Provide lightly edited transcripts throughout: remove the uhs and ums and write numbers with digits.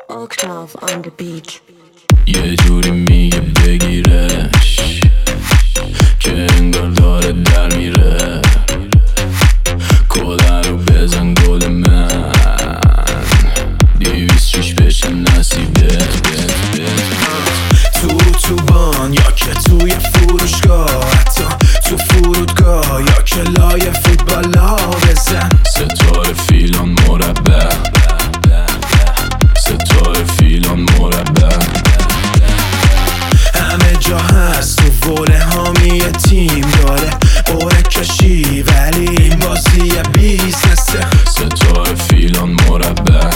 Octave on the beat. یه جوری میگه بگیرش که انگار داره در میره. کده رو بزن گل من 206 بشه نصیبت. تو بان یا که توی فروشگاه، حتی تو فرودگاه یا که لای فوتبالا بزن. ستاره فیلان مربع، ستاره فیلان مربع. همه جا هست تو وله هامی تیم داره قره کشی، ولی این بازی بیزنسه. ستاره فیلان مربع،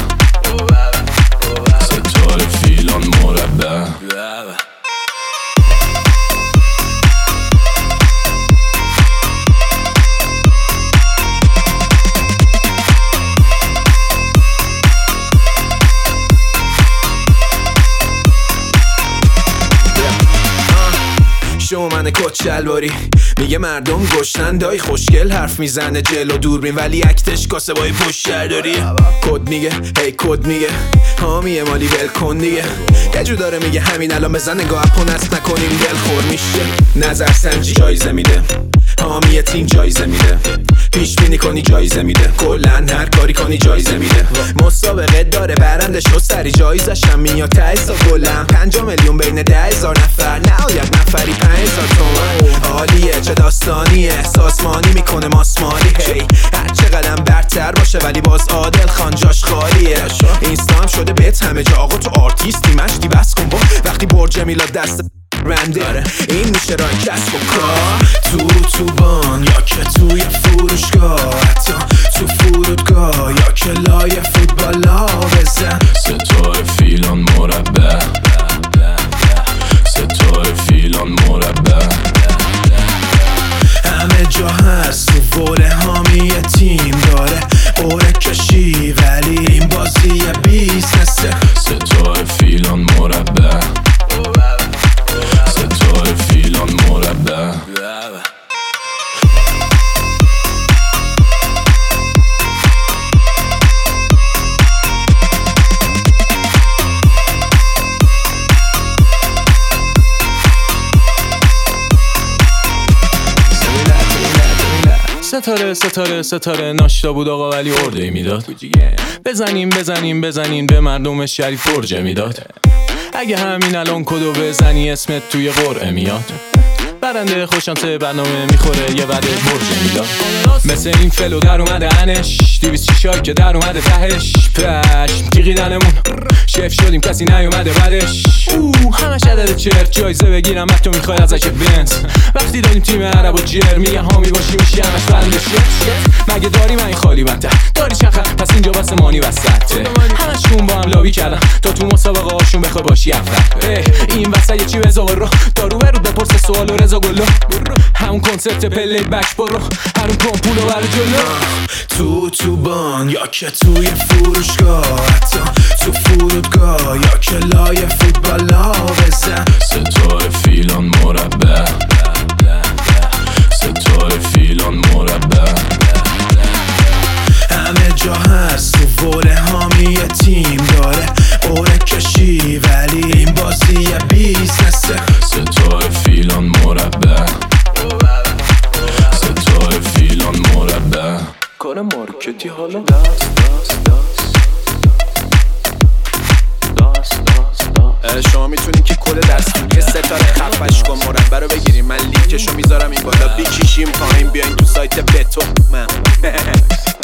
ستاره فیلان مربع. شومن کچلواری میگه مردم گشتن دای خوشگل حرف میزنه جلو دوربین، ولی اکتش کاسه بای پشت داری. کد میگه هی کد میگه حامیه مالی ول کن دیگه. یه جو داره میگه همین الان بزن نگاه اپون است نکنیم دل خور میشه. نظر سنجی جایزه میده، حامی تیم جایزه میده، پیش بینی کنی جایزه میده، کلن هر کاری کنی جایزه میده. مسابقه داره برندش رو سری جایزش هم میاد ته سا گلم 5 میلیون بین 10,000 نفر، نهایت نفری 5,000 تومن. عالیه چه داستانیه، سازمانی میکنه ماسمالی. هی هر چه قدم برتر باشه ولی باز عادل خان جاش خالیه. اینستا هم شده بهت همه جا آقا تو آرتیستی مشتی بس کن با وقتی برج میلاد دست رنده. این میشه راه کسب و کار تو بان یا که توی فروشگاه، حتی تو فرودگاه یا که لای فوتبالا بزن. ستاره فیلان مربع، ستاره فیلان مربع. همه جا هست تو وله هامی تیم داره قره کشی، ولی این بازی بیزنسه. ستاره فیلان مربع، ستاره فیلان مربع. ستاره ناشتا بود آقا ولی ارده میداد. بزنین به مردم شریف فرجه میداد. اگه همین الان کدو بزنی اسمت توی قرعه میاد. برنده خوشانسه برنامه میخوره یه وعده برجه میداد. مثل این فلو در اومده انش 206 که در اومده تهش. پشم تیغیدنمون شف شدیم کسی نیومده بعدش. همش عدد چرت جایزه بگیرم بعد تو میخوای ازش بنز. وقتی داریم تیم عرب و جر میگه حامی باشی میشی همش برنده شت. مگه داری من این خالی بنده داری چخر پس اینجا بس مانی وسطه. همشون با هم لابی کردن تا تو مسابقه هاشون بخوای باشی اول. این وسط یه چی بزا رو دارو برود بپرس سوال و رضا گلو. همون کنسپت پلی بک برو هرون کن پولو برو جلو. تو بان یا که توی فروشگاه، حتی تو فرودگاه یا که لای فوتبالا بزن. ستاره فیلان مربع، ستاره فیلان مربع. همه جا هست تو وله هامی تیم داره قره کشی، ولی این بازی بیزنسه. ستاره فیلان مربع، ستاره فیلان مربع. کار مارکتی حالا شما میتونین که کل دستور ستاره خفش کن مربع رو بگیریم. من لینکشو میذارم این بالا، بیکشیم پایین بیاین تو سایت بتو من